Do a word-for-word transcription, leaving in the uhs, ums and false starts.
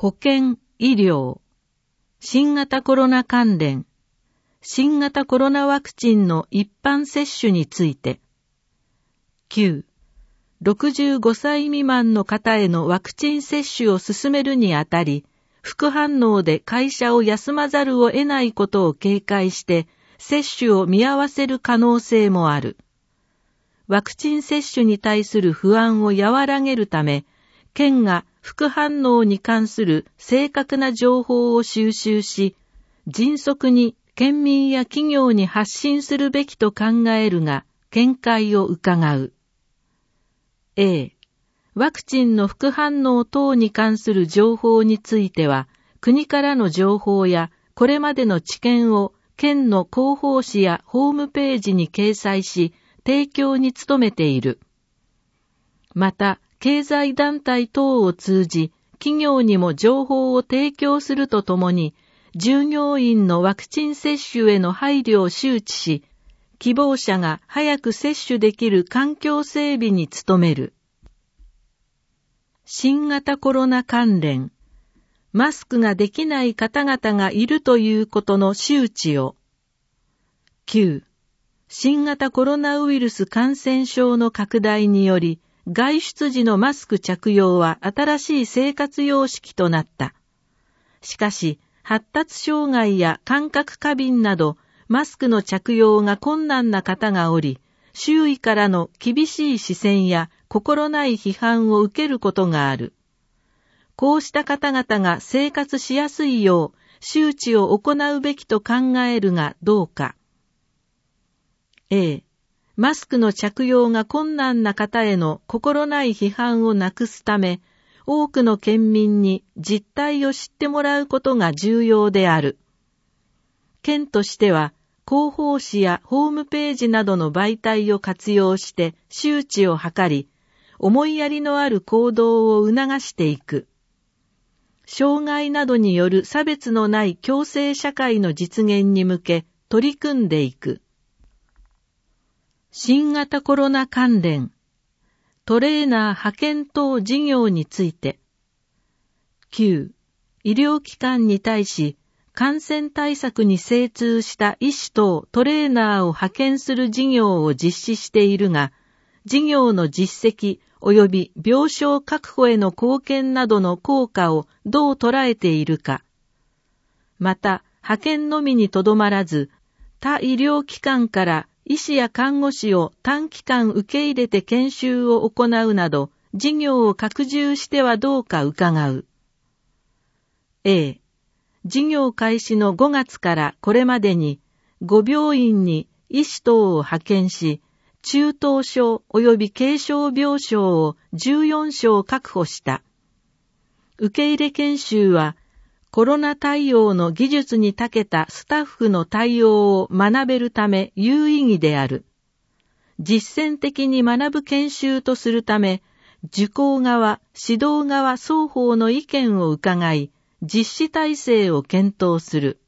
保健、医療、新型コロナ関連、新型コロナワクチンの一般接種について。きゅう、ろくじゅうごさい未満の方へのワクチン接種を進めるにあたり、副反応で会社を休まざるを得ないことを警戒して、接種を見合わせる可能性もある。ワクチン接種に対する不安を和らげるため、県が副反応に関する正確な情報を収集し、迅速に県民や企業に発信するべきと考えるが、見解を伺う。A、ワクチンの副反応等に関する情報については、国からの情報やこれまでの知見を県の広報誌やホームページに掲載し、提供に努めている。また、経済団体等を通じ、企業にも情報を提供するとともに、従業員のワクチン接種への配慮を周知し、希望者が早く接種できる環境整備に努める。新型コロナ関連、マスクができない方々がいるということの周知を。きゅう、新型コロナウイルス感染症の拡大により、外出時のマスク着用は新しい生活様式となった。しかし、発達障害や感覚過敏など、マスクの着用が困難な方がおり、周囲からの厳しい視線や心ない批判を受けることがある。こうした方々が生活しやすいよう、周知を行うべきと考えるがどうか。A、マスクの着用が困難な方への心ない批判をなくすため、多くの県民に実態を知ってもらうことが重要である。県としては、広報誌やホームページなどの媒体を活用して周知を図り、思いやりのある行動を促していく。障害などによる差別のない共生社会の実現に向け取り組んでいく。新型コロナ関連、トレーナー派遣等事業について。きゅう、医療機関に対し、感染対策に精通した医師等トレーナーを派遣する事業を実施しているが、事業の実績及び病床確保への貢献などの効果をどう捉えているか。また、派遣のみにとどまらず、他医療機関から医師や看護師を短期間受け入れて研修を行うなど、事業を拡充してはどうか伺う。A、事業開始のごがつからこれまでにご病院に医師等を派遣し、中等症及び軽症病床をじゅうよんしょう確保した。受け入れ研修は、コロナ対応の技術に長けたスタッフの対応を学べるため有意義である。実践的に学ぶ研修とするため、受講側、指導側双方の意見を伺い、実施体制を検討する。